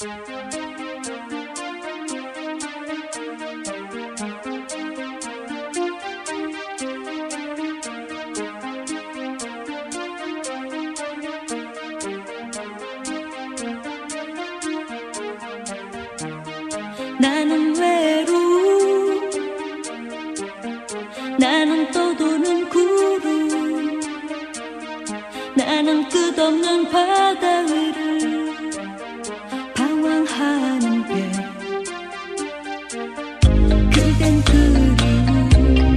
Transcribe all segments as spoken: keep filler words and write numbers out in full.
나는 외로움, 나는 떠도는 구름, 나는 끝없는 바다 위를 방황하는 배. 그댄 그리움,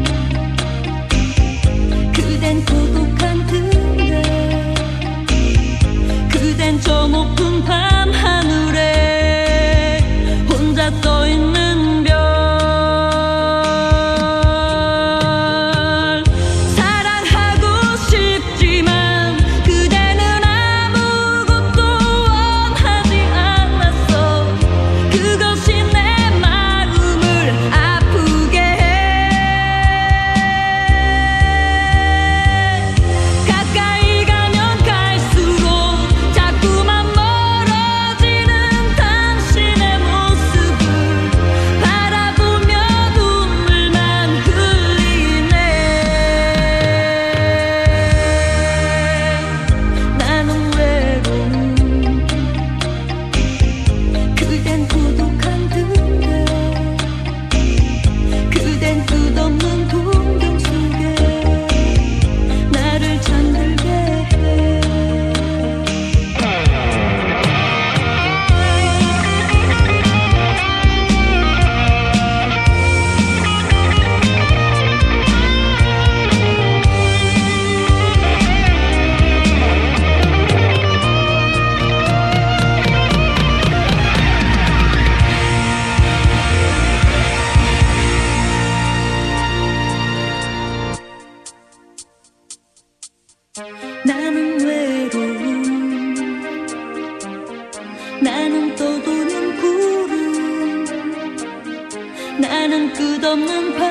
그댄 고독한 그대, 그댄 저 높은 밤 하늘에 혼자 떠있는 별. 사랑하고 싶지만 그대는 아무것도 원하지 않았어. 그것이 내 마음을 아프게 해. 가까이 가면 갈수록 자꾸만 멀어지는 당신의 모습을 바라보며 눈물만 흘리네. 나는 외로움, 그댄 고독한 그대, 그댄 끝없는 풍경 속에 나를 잠들게 해. 나는 외로움, 나는 떠도는 구름, 나는 끝없는